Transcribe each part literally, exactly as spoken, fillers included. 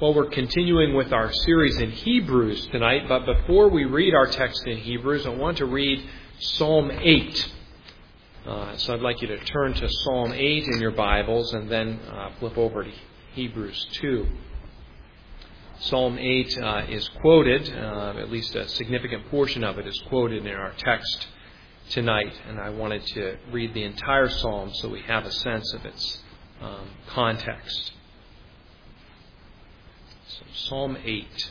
Well, we're continuing with our series in Hebrews tonight, but before we read our text in Hebrews, I want to read Psalm eight. Uh, so I'd like you to turn to Psalm eight in your Bibles and then uh, flip over to Hebrews two. Psalm eight uh, is quoted, uh, at least a significant portion of it is quoted in our text tonight, and I wanted to read the entire psalm so we have a sense of its um, context. So Psalm eight.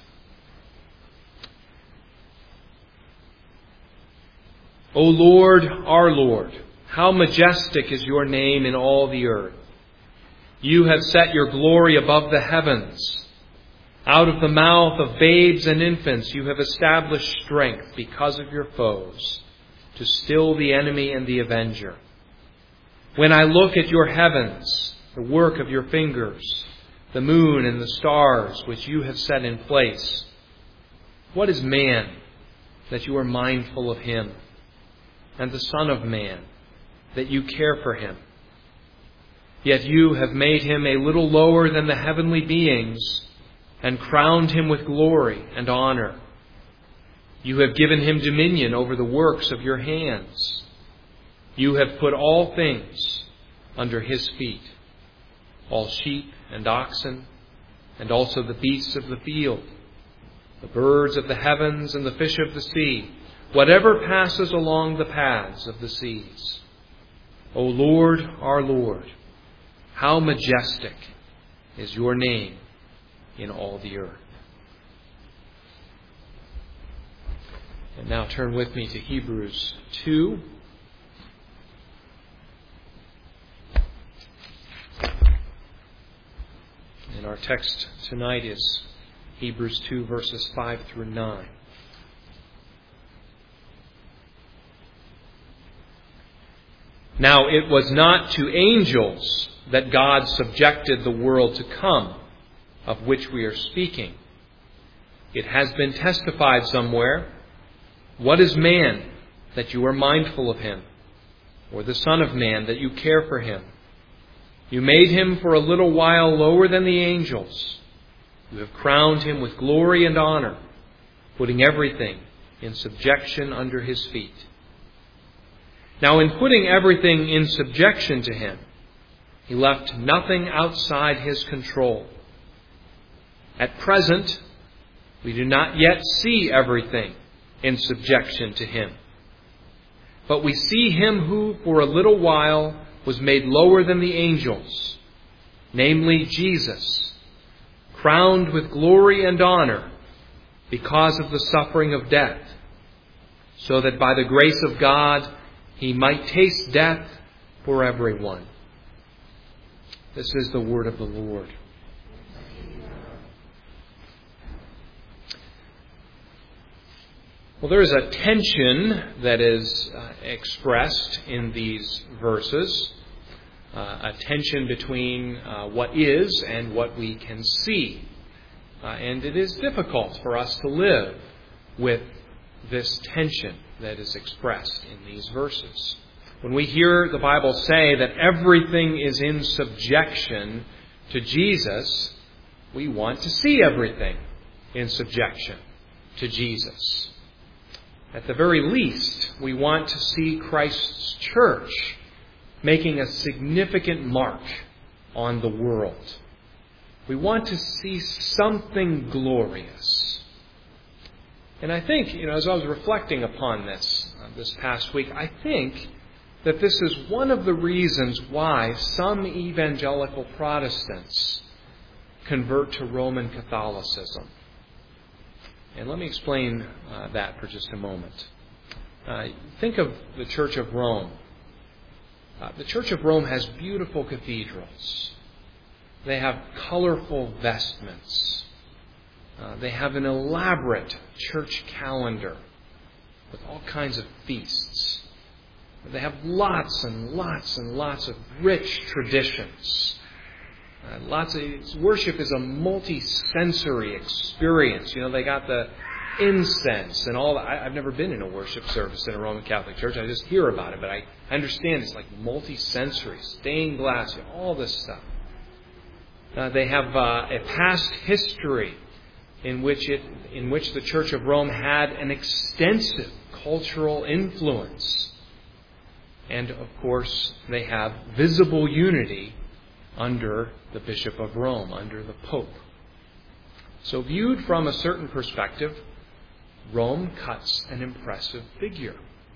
O Lord, our Lord, how majestic is your name in all the earth. You have set your glory above the heavens. Out of the mouth of babes and infants you have established strength because of your foes, to still the enemy and the avenger. When I look at your heavens, the work of your fingers, the moon and the stars which you have set in place, what is man that you are mindful of him, and the Son of Man that you care for him? Yet you have made him a little lower than the heavenly beings, and crowned him with glory and honor. You have given him dominion over the works of your hands. You have put all things under his feet, all sheep and oxen, and also the beasts of the field, the birds of the heavens and the fish of the sea, whatever passes along the paths of the seas. O Lord, our Lord, how majestic is your name in all the earth. And now turn with me to Hebrews two. And our text tonight is Hebrews two, verses five through nine. Now it was not to angels that God subjected the world to come, of which we are speaking. It has been testified somewhere, what is man that you are mindful of him, or the Son of Man that you care for him? You made him for a little while lower than the angels. You have crowned him with glory and honor, putting everything in subjection under his feet. Now in putting everything in subjection to him, he left nothing outside his control. At present, we do not yet see everything in subjection to him. But we see him who for a little while was made lower than the angels, namely Jesus, crowned with glory and honor because of the suffering of death, so that by the grace of God he might taste death for everyone. This is the word of the Lord. Well, there is a tension that is uh, expressed in these verses, uh, a tension between uh, what is and what we can see. Uh, and it is difficult for us to live with this tension that is expressed in these verses. When we hear the Bible say that everything is in subjection to Jesus, we want to see everything in subjection to Jesus. At the very least, we want to see Christ's church making a significant mark on the world. We want to see something glorious. And I think, you know, as I was reflecting upon this uh, this past week, I think that this is one of the reasons why some evangelical Protestants convert to Roman Catholicism. And let me explain uh, that for just a moment. Uh, think of the Church of Rome. Uh, the Church of Rome has beautiful cathedrals. They have colorful vestments. Uh, they have an elaborate church calendar with all kinds of feasts. They have lots and lots and lots of rich traditions. Uh, lots of worship is a multi-sensory experience. You know, they got the incense and all that. I, I've never been in a worship service in a Roman Catholic church. I just hear about it, but I understand it's like multi-sensory, stained glass, you know, all this stuff. Uh, they have uh, a past history in which it, in which the Church of Rome had an extensive cultural influence. And, of course, they have visible unity under the Bishop of Rome, under the Pope. So viewed from a certain perspective, Rome cuts an impressive figure.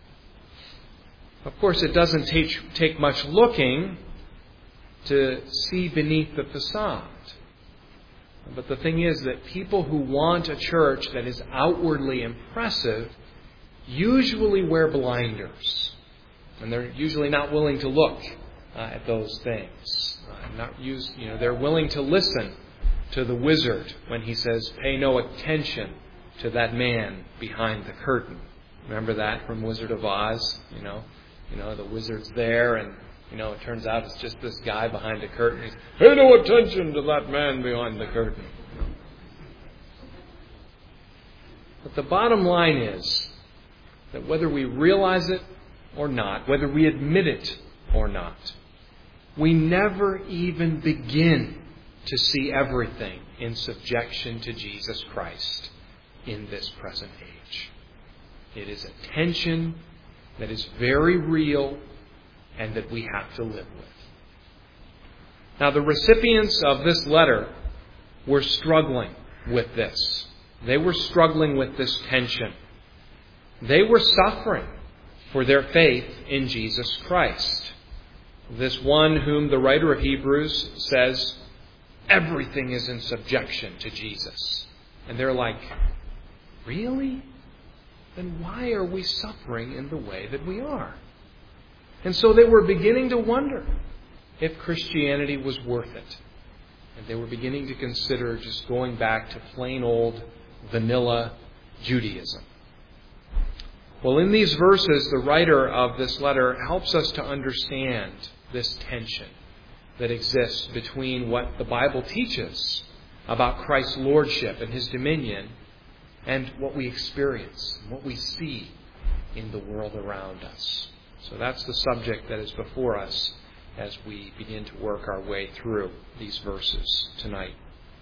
Of course, it doesn't take, take much looking to see beneath the facade. But the thing is that people who want a church that is outwardly impressive usually wear blinders. And they're usually not willing to look uh, at those things. Uh, not use, you know, they're willing to listen to the wizard when he says, "Pay no attention to that man behind the curtain." Remember that from Wizard of Oz? You know, you know, the wizard's there, and you know, it turns out it's just this guy behind the curtain. He's, "Pay no attention to that man behind the curtain." But the bottom line is that whether we realize it or not, whether we admit it or not, we never even begin to see everything in subjection to Jesus Christ in this present age. It is a tension that is very real and that we have to live with. Now, the recipients of this letter were struggling with this. They were struggling with this tension. They were suffering for their faith in Jesus Christ. This one whom the writer of Hebrews says, everything is in subjection to Jesus. And they're like, really? Then why are we suffering in the way that we are? And so they were beginning to wonder if Christianity was worth it. And they were beginning to consider just going back to plain old vanilla Judaism. Well, in these verses, the writer of this letter helps us to understand this tension that exists between what the Bible teaches about Christ's lordship and His dominion and what we experience, what we see in the world around us. So that's the subject that is before us as we begin to work our way through these verses tonight.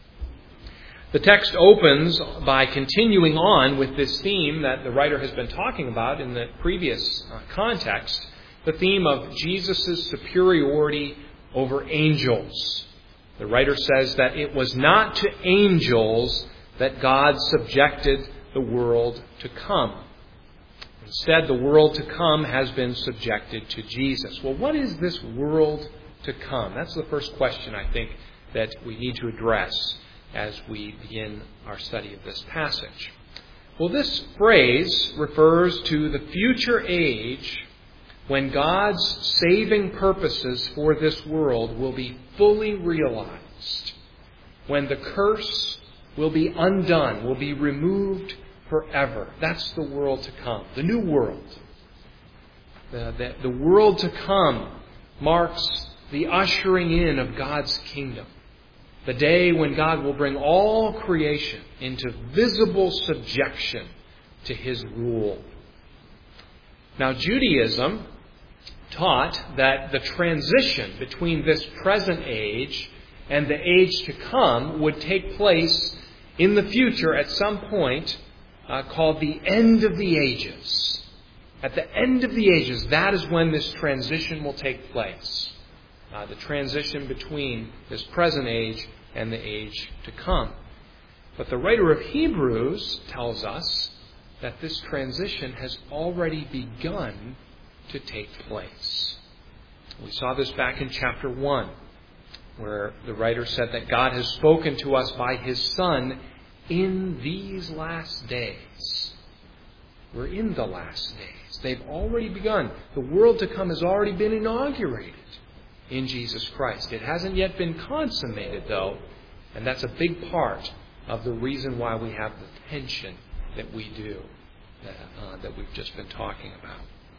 The text opens by continuing on with this theme that the writer has been talking about in the previous uh, context, the theme of Jesus' superiority over angels. The writer says that it was not to angels that God subjected the world to come. Instead, the world to come has been subjected to Jesus. Well, what is this world to come? That's the first question, I think, that we need to address as we begin our study of this passage. Well, this phrase refers to the future age when God's saving purposes for this world will be fully realized, when the curse will be undone, will be removed forever. That's the world to come, the new world. The, the, the world to come marks the ushering in of God's kingdom. The day when God will bring all creation into visible subjection to His rule. Now, Judaism taught that the transition between this present age and the age to come would take place in the future at some point uh, called the end of the ages. At the end of the ages, that is when this transition will take place. Uh, the transition between this present age and the age to come. But the writer of Hebrews tells us that this transition has already begun to take place. We saw this back in chapter one, where the writer said that God has spoken to us by His Son in these last days. We're in the last days. They've already begun. The world to come has already been inaugurated in Jesus Christ. It hasn't yet been consummated, though, and that's a big part of the reason why we have the tension that we do, that, uh, that we've just been talking about.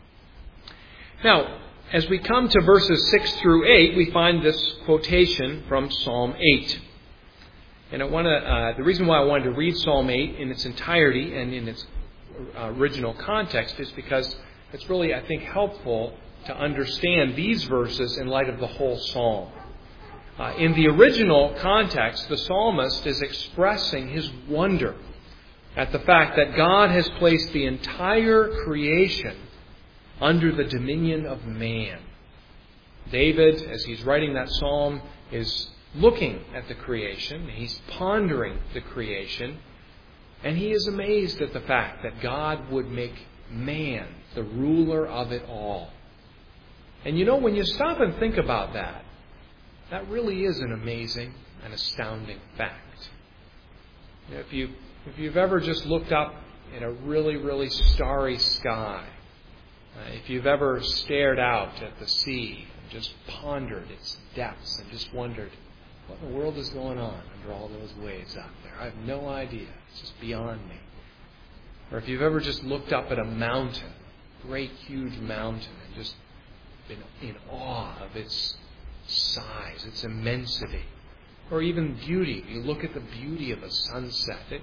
Now, as we come to verses six through eight, we find this quotation from Psalm eight. And I want to, uh, the reason why I wanted to read Psalm eight in its entirety and in its uh, original context is because it's really, I think, helpful to understand these verses in light of the whole psalm. Uh, in the original context, the psalmist is expressing his wonder at the fact that God has placed the entire creation under the dominion of man. David, as he's writing that psalm, is looking at the creation. He's pondering the creation. And he is amazed at the fact that God would make man the ruler of it all. And you know, when you stop and think about that, that really is an amazing and astounding fact. You know, if you if you've ever just looked up in a really, really starry sky, uh, if you've ever stared out at the sea and just pondered its depths and just wondered, what in the world is going on under all those waves out there? I have no idea. It's just beyond me. Or if you've ever just looked up at a mountain, great, huge mountain, and just been in awe of its size, its immensity, or even beauty. You look at the beauty of a sunset. It,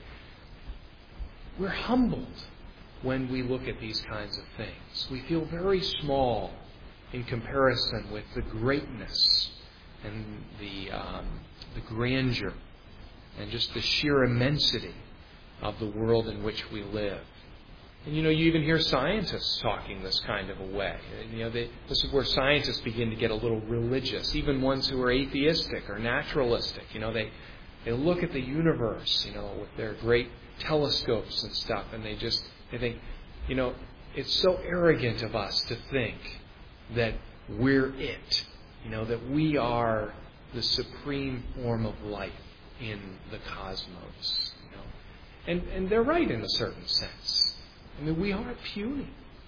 we're humbled when we look at these kinds of things. We feel very small in comparison with the greatness and the um, the grandeur and just the sheer immensity of the world in which we live. And you know, you even hear scientists talking this kind of a way. And, you know, they, this is where scientists begin to get a little religious. Even ones who are atheistic or naturalistic. You know, they they look at the universe, you know, with their great telescopes and stuff, and they just they think, you know, it's so arrogant of us to think that we're it. You know, that we are the supreme form of life in the cosmos. You know, and and they're right in a certain sense. I mean, we are puny.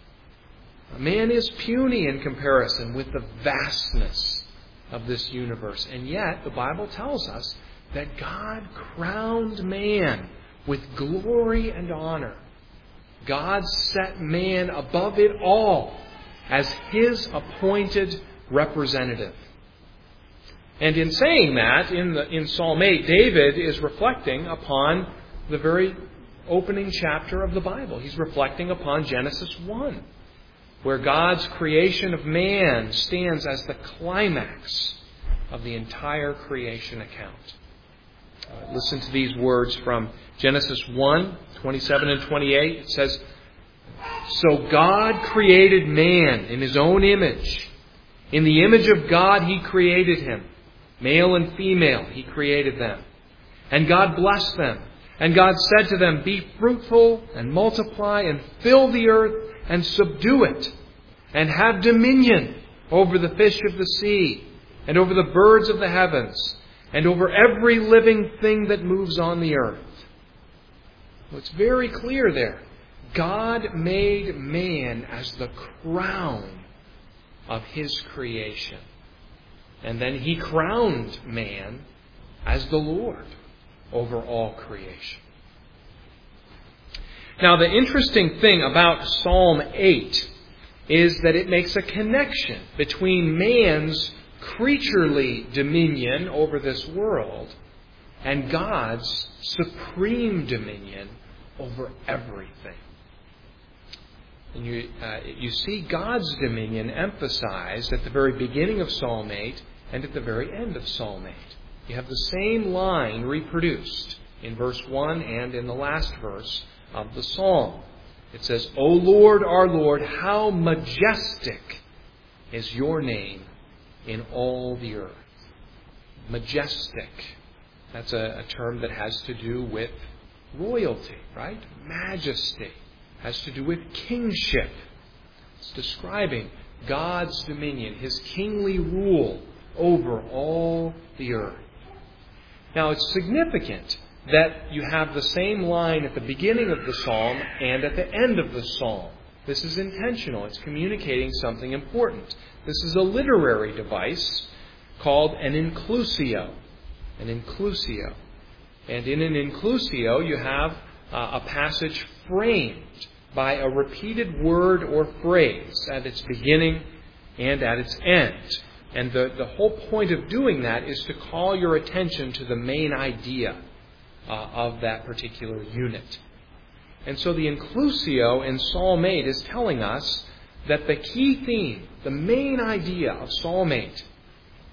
Man is puny in comparison with the vastness of this universe. And yet, the Bible tells us that God crowned man with glory and honor. God set man above it all as His appointed representative. And in saying that, in the in Psalm eight, David is reflecting upon the very opening chapter of the Bible. He's reflecting upon Genesis one, where God's creation of man stands as the climax of the entire creation account. Uh, listen to these words from Genesis one, twenty-seven and twenty-eight. It says, "So God created man in His own image. In the image of God He created him. Male and female He created them. And God blessed them. And God said to them, 'Be fruitful and multiply and fill the earth and subdue it, and have dominion over the fish of the sea and over the birds of the heavens and over every living thing that moves on the earth.'" Well, it's very clear there. God made man as the crown of His creation. And then He crowned man as the Lord over all creation. Now, the interesting thing about Psalm eight is that it makes a connection between man's creaturely dominion over this world and God's supreme dominion over everything. And you, uh, you see God's dominion emphasized at the very beginning of Psalm eight and at the very end of Psalm eight. You have the same line reproduced in verse one and in the last verse of the psalm. It says, "O Lord, our Lord, how majestic is your name in all the earth." Majestic. That's a, a term that has to do with royalty, right? Majesty has to do with kingship. It's describing God's dominion, His kingly rule over all the earth. Now, it's significant that you have the same line at the beginning of the psalm and at the end of the psalm. This is intentional. It's communicating something important. This is a literary device called an inclusio. An inclusio. And in an inclusio, you have uh, a passage framed by a repeated word or phrase at its beginning and at its end. And the, the whole point of doing that is to call your attention to the main idea uh, of that particular unit. And so the inclusio in Psalm eight is telling us that the key theme, the main idea of Psalm eight,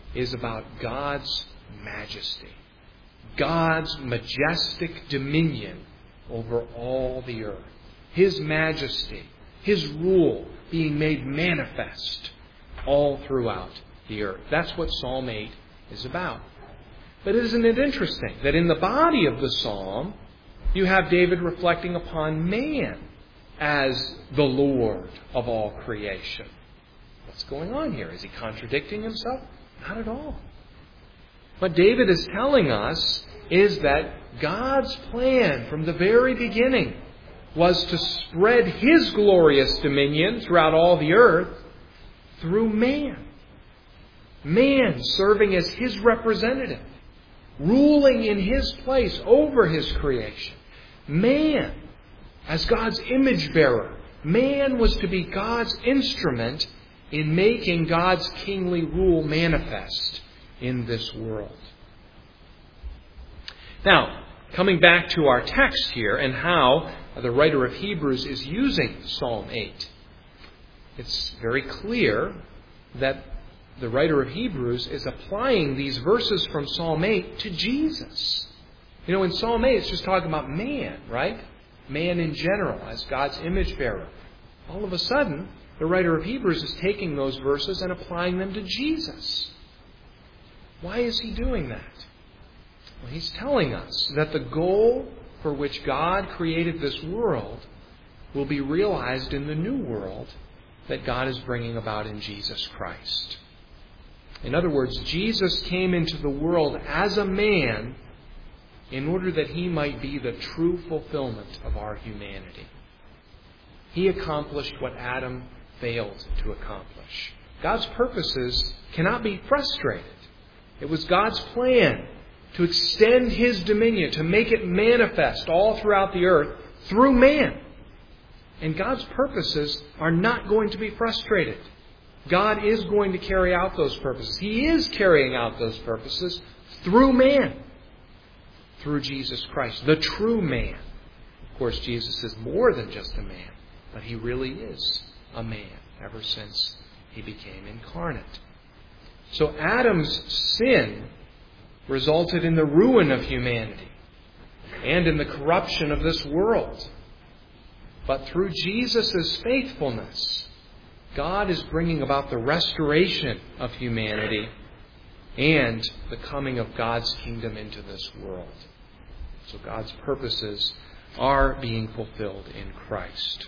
is about God's majesty, God's majestic dominion over all the earth. His majesty, His rule being made manifest all throughout the earth. That's what Psalm eight is about. But isn't it interesting that in the body of the psalm, you have David reflecting upon man as the Lord of all creation? What's going on here? Is he contradicting himself? Not at all. What David is telling us is that God's plan from the very beginning was to spread His glorious dominion throughout all the earth through man. Man serving as His representative, ruling in His place over His creation. Man as God's image bearer. Man was to be God's instrument in making God's kingly rule manifest in this world. Now, coming back to our text here and how the writer of Hebrews is using Psalm eight, it's very clear that the writer of Hebrews is applying these verses from Psalm eight to Jesus. You know, in Psalm eight, it's just talking about man, right? Man in general, as God's image bearer. All of a sudden, the writer of Hebrews is taking those verses and applying them to Jesus. Why is he doing that? Well, he's telling us that the goal for which God created this world will be realized in the new world that God is bringing about in Jesus Christ. In other words, Jesus came into the world as a man in order that He might be the true fulfillment of our humanity. He accomplished what Adam failed to accomplish. God's purposes cannot be frustrated. It was God's plan to extend His dominion, to make it manifest all throughout the earth through man. And God's purposes are not going to be frustrated. God is going to carry out those purposes. He is carrying out those purposes through man, through Jesus Christ, the true man. Of course, Jesus is more than just a man, but He really is a man ever since He became incarnate. So Adam's sin resulted in the ruin of humanity and in the corruption of this world. But through Jesus' faithfulness, God is bringing about the restoration of humanity and the coming of God's kingdom into this world. So God's purposes are being fulfilled in Christ.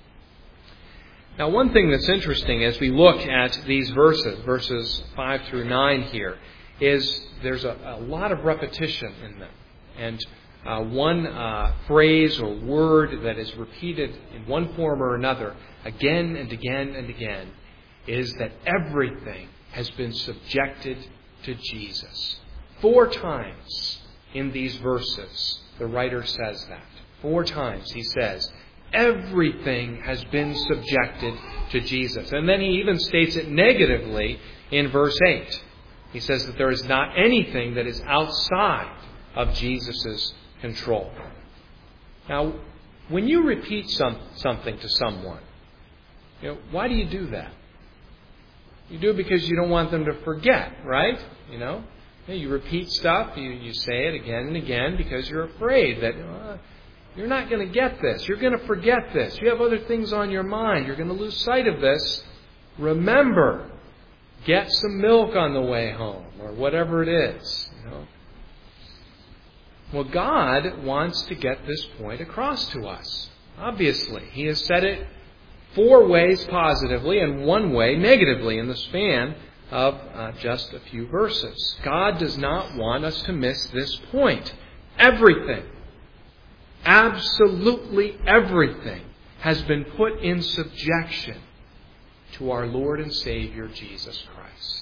Now, one thing that's interesting as we look at these verses, verses five through nine here, is there's a, a lot of repetition in them. And uh, one uh, phrase or word that is repeated in one form or another again and again and again is that everything has been subjected to Jesus. Four times in these verses, the writer says that. Four times he says, everything has been subjected to Jesus. And then he even states it negatively in verse eight. He says that there is not anything that is outside of Jesus' control. Now, when you repeat some, something to someone, you know, why do you do that? You do it because you don't want them to forget, right? You know, you repeat stuff, you, you say it again and again because you're afraid that uh, you're not going to get this. You're going to forget this. You have other things on your mind. You're going to lose sight of this. Remember, get some milk on the way home or whatever it is. You know. Well, God wants to get this point across to us. Obviously, He has said it four ways positively and one way negatively in the span of uh, just a few verses. God does not want us to miss this point. Everything, absolutely everything, has been put in subjection to our Lord and Savior, Jesus Christ.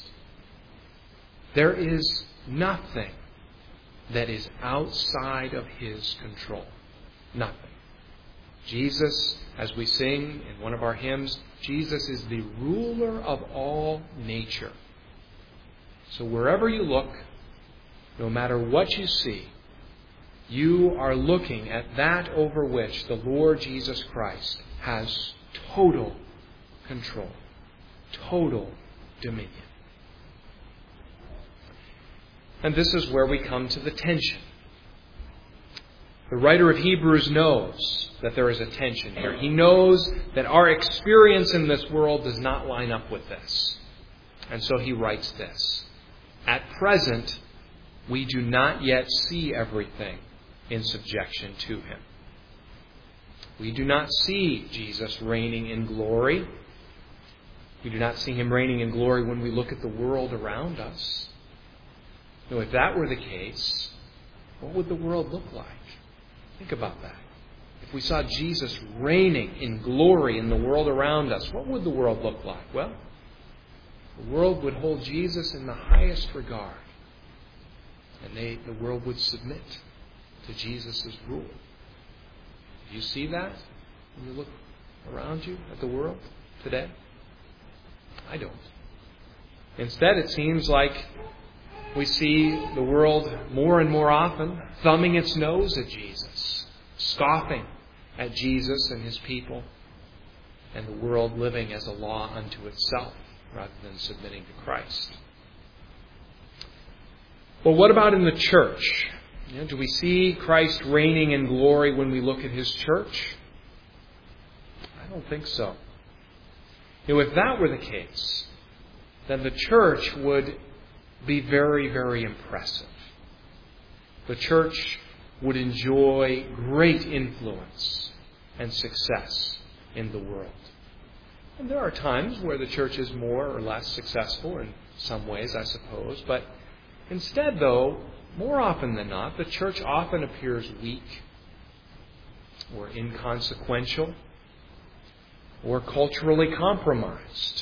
There is nothing that is outside of His control. Nothing. Jesus, as we sing in one of our hymns, Jesus is the ruler of all nature. So wherever you look, no matter what you see, you are looking at that over which the Lord Jesus Christ has total control, total dominion. And this is where we come to the tension. The writer of Hebrews knows that there is a tension here. He knows that our experience in this world does not line up with this. And so he writes this. At present, we do not yet see everything in subjection to him. We do not see Jesus reigning in glory. We do not see him reigning in glory when we look at the world around us. No, if that were the case, what would the world look like? Think about that. If we saw Jesus reigning in glory in the world around us, what would the world look like? Well, the world would hold Jesus in the highest regard. And they, the world would submit to Jesus' rule. Do you see that when you look around you at the world today? I don't. Instead, it seems like we see the world more and more often thumbing its nose at Jesus, scoffing at Jesus and his people, and the world living as a law unto itself rather than submitting to Christ. Well, what about in the church? You know, do we see Christ reigning in glory when we look at his church? I don't think so. You know, if that were the case, then the church would be very, very impressive. The church would enjoy great influence and success in the world. And there are times where the church is more or less successful in some ways, I suppose. But instead, though, more often than not, the church often appears weak or inconsequential or culturally compromised.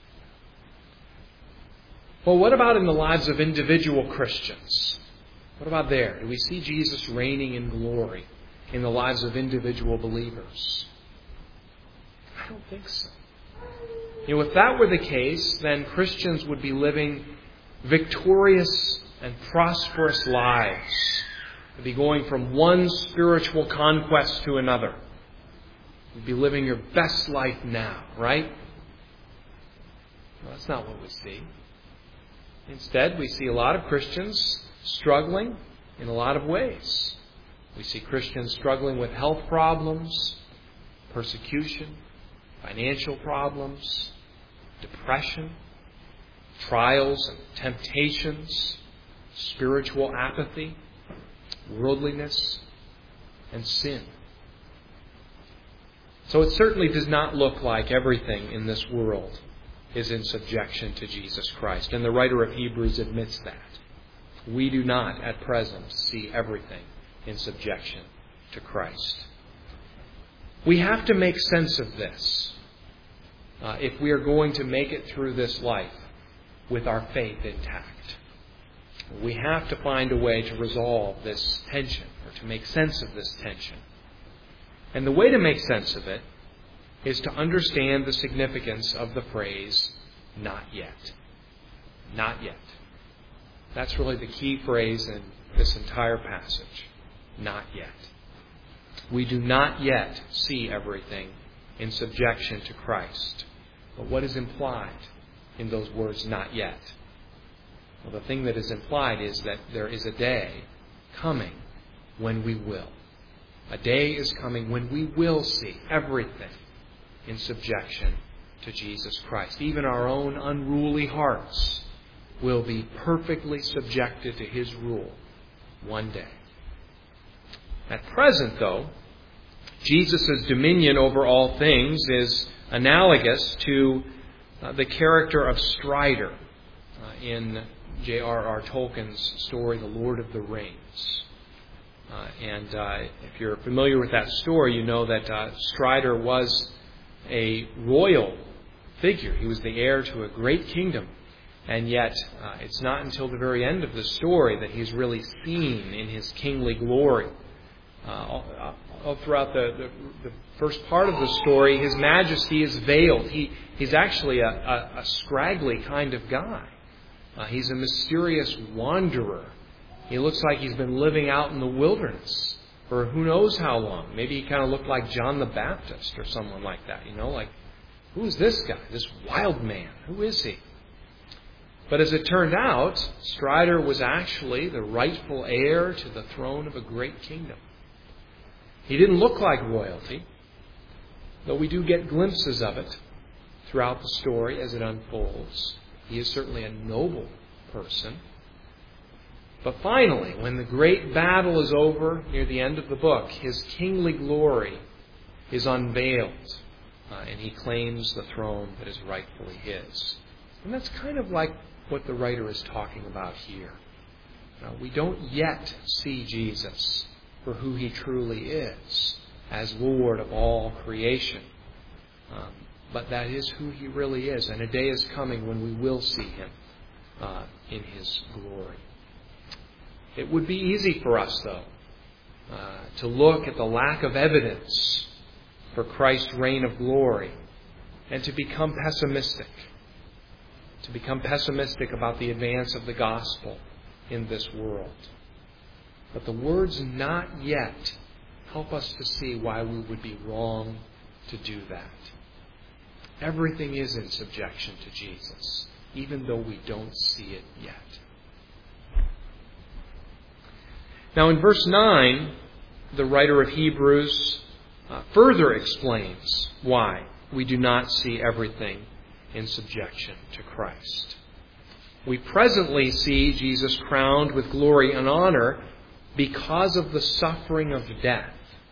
Well, what about in the lives of individual Christians? What about there? Do we see Jesus reigning in glory in the lives of individual believers? I don't think so. You know, if that were the case, then Christians would be living victorious and prosperous lives. They'd be going from one spiritual conquest to another. You'd be living your best life now, right? Well, that's not what we see. Instead, we see a lot of Christians struggling in a lot of ways. We see Christians struggling with health problems, persecution, financial problems, depression, trials and temptations, spiritual apathy, worldliness, and sin. So it certainly does not look like everything in this world is in subjection to Jesus Christ. And the writer of Hebrews admits that. We do not, at present, see everything in subjection to Christ. We have to make sense of this uh, if we are going to make it through this life with our faith intact. We have to find a way to resolve this tension, or to make sense of this tension. And the way to make sense of it is to understand the significance of the phrase, not yet. Not yet. That's really the key phrase in this entire passage. Not yet. We do not yet see everything in subjection to Christ. But what is implied in those words, not yet? Well, the thing that is implied is that there is a day coming when we will. A day is coming when we will see everything in subjection to Jesus Christ. Even our own unruly hearts will be perfectly subjected to his rule one day. At present, though, Jesus' dominion over all things is analogous to uh, the character of Strider uh, in J R R Tolkien's story, The Lord of the Rings. Uh, and uh, if you're familiar with that story, you know that uh, Strider was a royal figure. He was the heir to a great kingdom. And yet, uh, it's not until the very end of the story that he's really seen in his kingly glory. Uh, all, all throughout the, the, the first part of the story, His Majesty is veiled. He, he's actually a, a, a scraggly kind of guy. Uh, he's a mysterious wanderer. He looks like he's been living out in the wilderness for who knows how long. Maybe he kind of looked like John the Baptist or someone like that. You know, like, who's this guy? This wild man? Who is he? But as it turned out, Strider was actually the rightful heir to the throne of a great kingdom. He didn't look like royalty, though we do get glimpses of it throughout the story as it unfolds. He is certainly a noble person. But finally, when the great battle is over near the end of the book, his kingly glory is unveiled, uh, and he claims the throne that is rightfully his. And that's kind of like what the writer is talking about here. Now, we don't yet see Jesus for who he truly is, as Lord of all creation. Um, but that is who he really is, and a day is coming when we will see him uh, in his glory. It would be easy for us, though, uh, to look at the lack of evidence for Christ's reign of glory and to become pessimistic. To become pessimistic about the advance of the gospel in this world. But the words "not yet" help us to see why we would be wrong to do that. Everything is in subjection to Jesus, even though we don't see it yet. Now in verse nine, the writer of Hebrews uh, further explains why we do not see everything in subjection to Christ. We presently see Jesus crowned with glory and honor because of the suffering of death.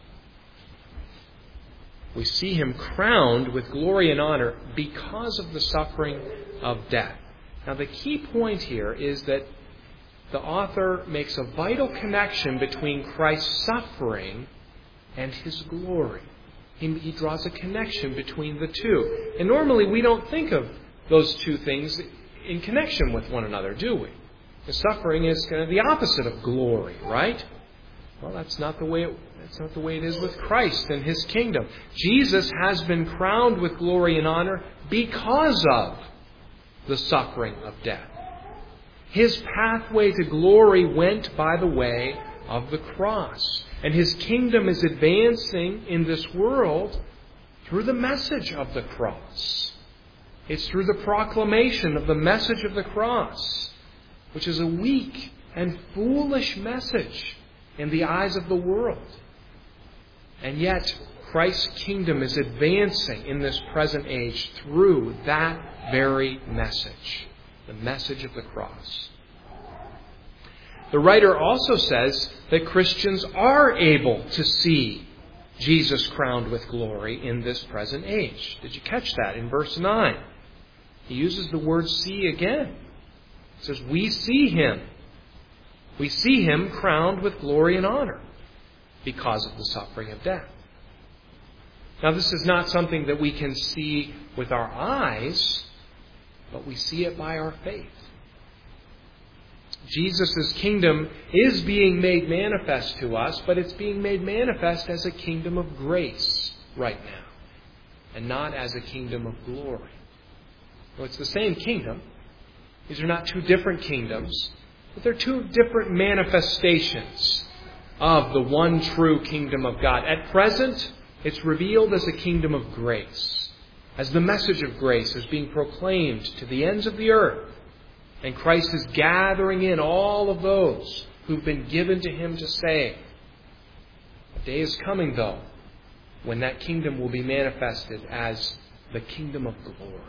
We see him crowned with glory and honor because of the suffering of death. Now the key point here is that the author makes a vital connection between Christ's suffering and his glory. He, he draws a connection between the two. And normally we don't think of those two things in connection with one another, do we? The suffering is kind of the opposite of glory, right? Well, that's not the way it, that's not the way it is with Christ and his kingdom. Jesus has been crowned with glory and honor because of the suffering of death. His pathway to glory went by the way of the cross. And his kingdom is advancing in this world through the message of the cross. It's through the proclamation of the message of the cross, which is a weak and foolish message in the eyes of the world. And yet, Christ's kingdom is advancing in this present age through that very message, the message of the cross. The writer also says that Christians are able to see Jesus crowned with glory in this present age. Did you catch that in verse nine? He uses the word "see" again. He says, we see him. We see him crowned with glory and honor because of the suffering of death. Now, this is not something that we can see with our eyes, but we see it by our faith. Jesus' kingdom is being made manifest to us, but it's being made manifest as a kingdom of grace right now, and not as a kingdom of glory. Well, it's the same kingdom. These are not two different kingdoms, but they're two different manifestations of the one true kingdom of God. At present, it's revealed as a kingdom of grace, as the message of grace is being proclaimed to the ends of the earth. And Christ is gathering in all of those who've been given to him to save. A day is coming, though, when that kingdom will be manifested as the kingdom of glory.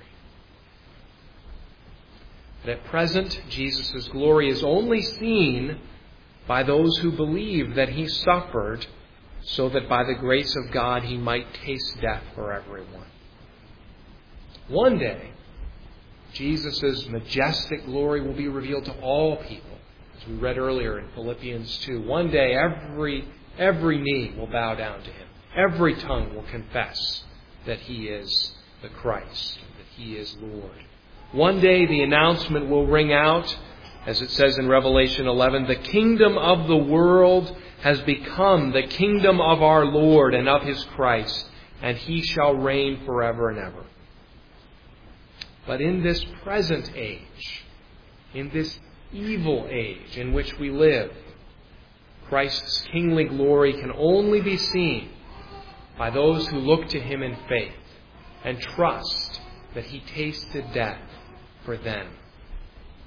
But at present, Jesus' glory is only seen by those who believe that he suffered so that by the grace of God he might taste death for everyone. One day, Jesus' majestic glory will be revealed to all people, as we read earlier in Philippians two. One day, every, every knee will bow down to him. Every tongue will confess that he is the Christ, that he is Lord. One day, the announcement will ring out, as it says in Revelation eleven, the kingdom of the world has become the kingdom of our Lord and of his Christ, and he shall reign forever and ever. But in this present age, in this evil age in which we live, Christ's kingly glory can only be seen by those who look to him in faith and trust that he tasted death for them.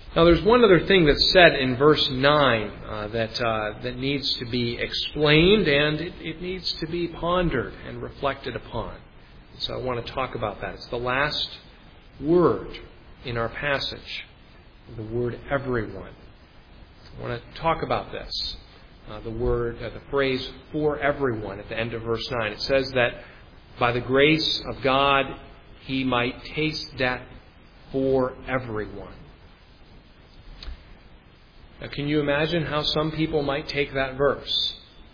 Now, there's one other thing that's said in verse nine uh, that uh, that needs to be explained, and it, it needs to be pondered and reflected upon. So I want to talk about that. It's the last word in our passage, the word everyone. I want to talk about this. Uh, the word, uh, the phrase for everyone at the end of verse nine. It says that by the grace of God, he might taste death for everyone. Now, can you imagine how some people might take that verse?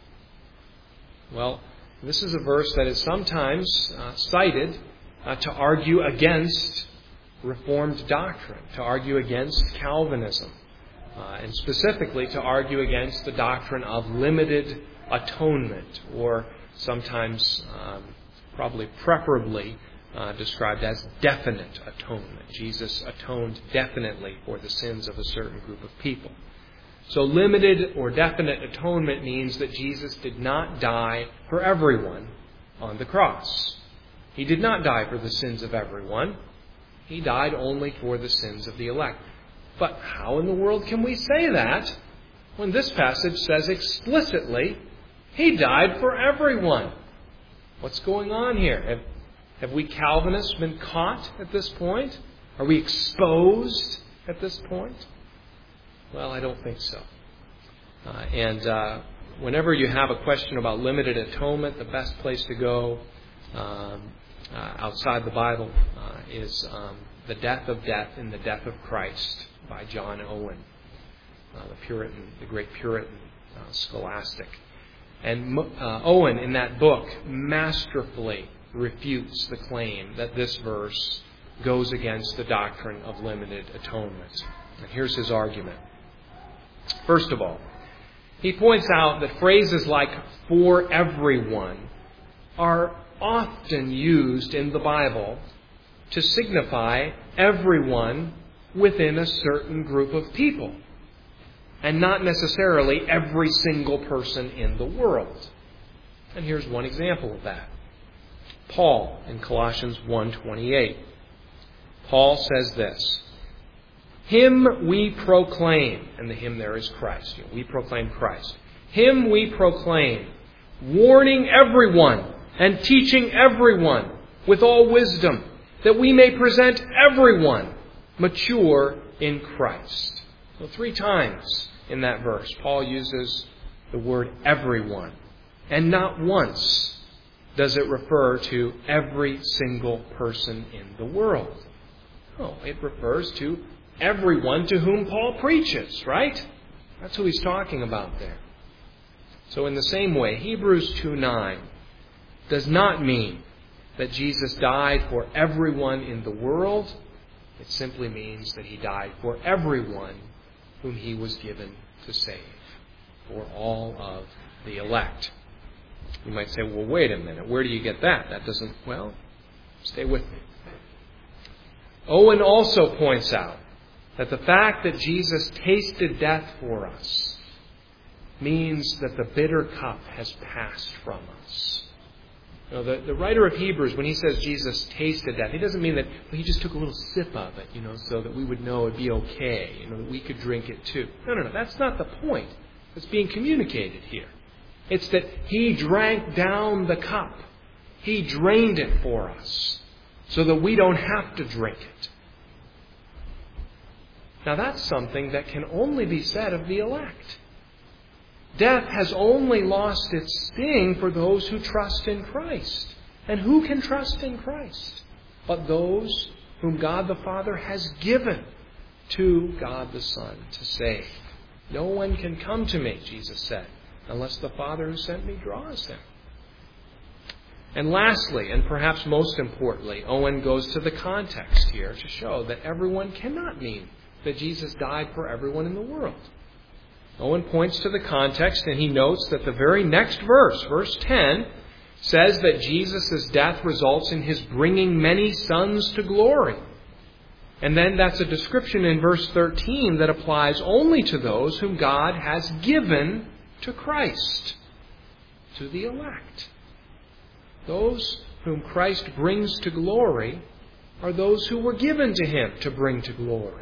Well, this is a verse that is sometimes uh, cited uh, to argue against Reformed doctrine, to argue against Calvinism, uh, and specifically to argue against the doctrine of limited atonement, or sometimes, um, probably preferably, uh, described as definite atonement. Jesus atoned definitely for the sins of a certain group of people. So limited or definite atonement means that Jesus did not die for everyone on the cross. He did not die for the sins of everyone. He died only for the sins of the elect. But how in the world can we say that when this passage says explicitly, he died for everyone? What's going on here? Have, have we Calvinists been caught at this point? Are we exposed at this point? Well, I don't think so. Uh, and uh, whenever you have a question about limited atonement, the best place to go um, uh, outside the Bible uh, is um, The Death of Death in the Death of Christ by John Owen, uh, the Puritan, the great Puritan uh, scholastic. And uh, Owen, in that book, masterfully refutes the claim that this verse goes against the doctrine of limited atonement. And here's his argument. First of all, he points out that phrases like for everyone are often used in the Bible to signify everyone within a certain group of people, and not necessarily every single person in the world. And here's one example of that. Paul in Colossians one twenty-eight. Paul says this: Him we proclaim, and the him there is Christ. You know, we proclaim Christ. Him we proclaim, warning everyone and teaching everyone with all wisdom, that we may present everyone mature in Christ. So three times in that verse, Paul uses the word everyone. And not once does it refer to every single person in the world. No, it refers to everyone to whom Paul preaches, right? That's who he's talking about there. So in the same way, Hebrews two nine does not mean that Jesus died for everyone in the world. It simply means that he died for everyone whom he was given to save, for all of the elect. You might say, well, wait a minute, where do you get that? That doesn't, well, stay with me. Owen also points out that the fact that Jesus tasted death for us means that the bitter cup has passed from us. You know, the, the writer of Hebrews, when he says Jesus tasted death, he doesn't mean that well, he just took a little sip of it, you know, so that we would know it'd be okay, you know, that we could drink it too. No, no, no, that's not the point that's being communicated here. It's that he drank down the cup. He drained it for us so that we don't have to drink it. Now that's something that can only be said of the elect. Death has only lost its sting for those who trust in Christ. And who can trust in Christ but those whom God the Father has given to God the Son to save? No one can come to me, Jesus said, unless the Father who sent me draws them. And lastly, and perhaps most importantly, Owen goes to the context here to show that everyone cannot mean that Jesus died for everyone in the world. Owen points to the context, and he notes that the very next verse, verse ten, says that Jesus' death results in his bringing many sons to glory. And then that's a description in verse thirteen that applies only to those whom God has given to Christ, to the elect. Those whom Christ brings to glory are those who were given to him to bring to glory.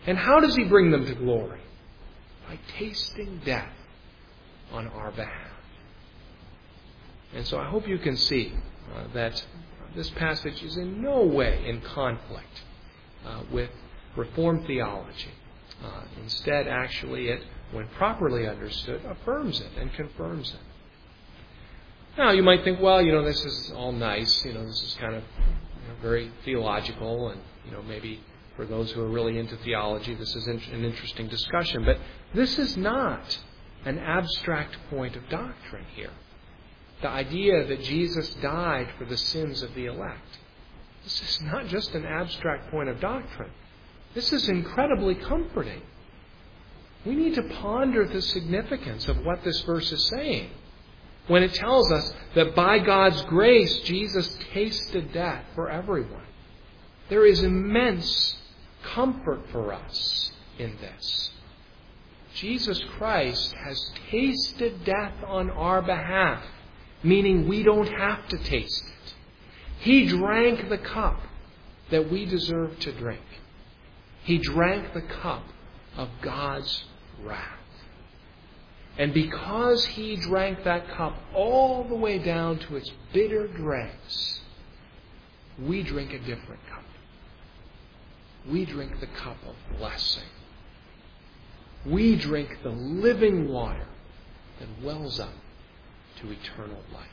And how does He bring them to glory? By tasting death on our behalf. And so I hope you can see uh, that this passage is in no way in conflict uh, with Reformed theology. Uh, instead, actually, it, when properly understood, affirms it and confirms it. Now, you might think, well, you know, this is all nice. You know, this is kind of you know, very theological, and you know, maybe for those who are really into theology, this is an interesting discussion. But this is not an abstract point of doctrine here. The idea that Jesus died for the sins of the elect. This is not just an abstract point of doctrine. This is incredibly comforting. We need to ponder the significance of what this verse is saying when it tells us that by God's grace, Jesus tasted death for everyone. There is immense comfort for us in this. Jesus Christ has tasted death on our behalf, meaning we don't have to taste it. He drank the cup that we deserve to drink. He drank the cup of God's wrath. And because He drank that cup all the way down to its bitter dregs, we drink a different cup. We drink the cup of blessing. We drink the living water that wells up to eternal life.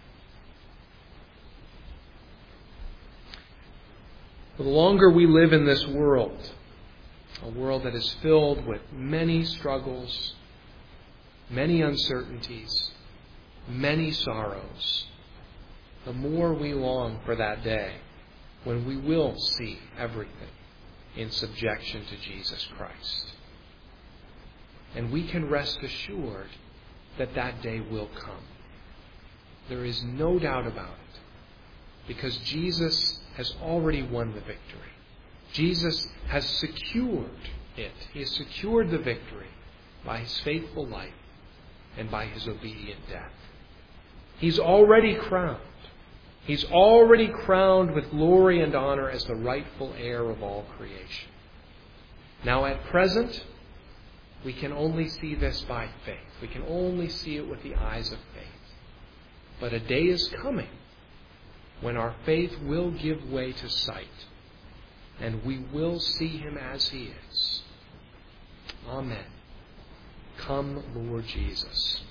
The longer we live in this world, a world that is filled with many struggles, many uncertainties, many sorrows, the more we long for that day when we will see everything in subjection to Jesus Christ. And we can rest assured that that day will come. There is no doubt about it, because Jesus has already won the victory. Jesus has secured it. He has secured the victory by His faithful life and by His obedient death. He's already crowned. He's already crowned with glory and honor as the rightful heir of all creation. Now at present, we can only see this by faith. We can only see it with the eyes of faith. But a day is coming when our faith will give way to sight, and we will see Him as He is. Amen. Come, Lord Jesus.